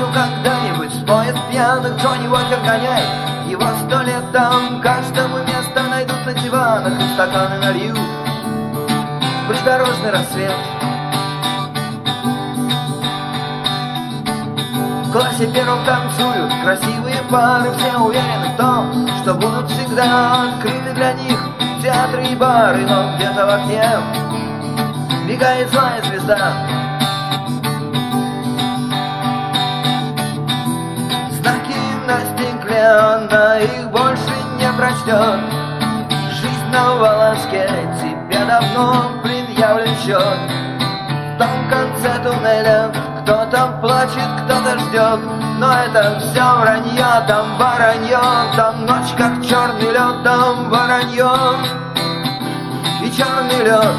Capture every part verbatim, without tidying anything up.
когда-нибудь поезд пьяных, Джонни Уокер гоняй его сто лет там. Каждому место найдут на диванах и стаканы нальют. Придорожный рассвет. В классе первом танцуют красивые пары. Все уверены в том, что будут всегда открыты для них театры и бары. Но где-то в окне мигает злая звезда. Знаки на стекле, она их больше не прочтет. Жизнь на волоске, тебе давно предъявлен счет. В том конце туннеля кто-то плачет, кто-то ждет. Но это все вранье, там воронье. Там ночь как черный лед, там воронье и черный лед.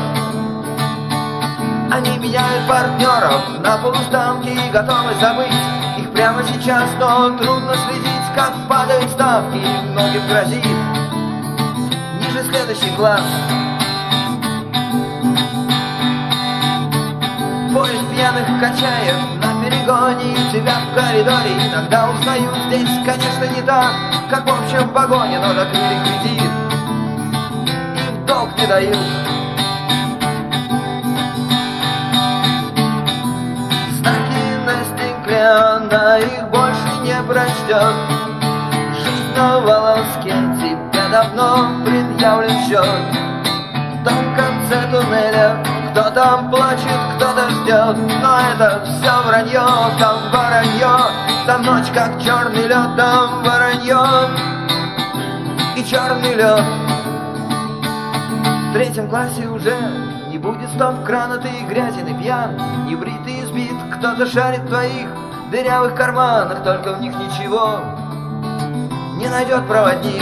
Они меняют партнеров на полуставки и готовы забыть их прямо сейчас. Но трудно следить, как падают ставки, и многим грозит ниже следующий класс. Поезд пьяных качает на перегоне, и тебя в коридоре иногда узнают. Здесь, конечно, не так, как в общем вагоне, но закрыли кредит и в долг не дают. Знаки на стекле, она их больше не прочтет. Жизнь на волоске, тебе давно предъявлен счет. В том конце туннеля кто-то плачет, кто-то ждет. Но это все вранье, там воронье. Там ночь как черный лед, там воронье и черный лед. В третьем классе уже не будет стоп-крана. Ты грязен и пьян, не бритый и сбит. Кто-то шарит в твоих дырявых карманах, только в них ничего не найдет проводник.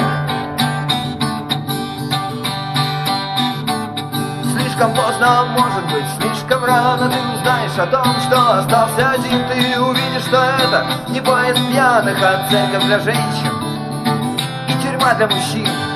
Слишком поздно, может быть, слишком рано. Ты узнаешь о том, что остался один. Ты увидишь, что это не поезд пьяных, а церковь для женщин и тюрьма для мужчин.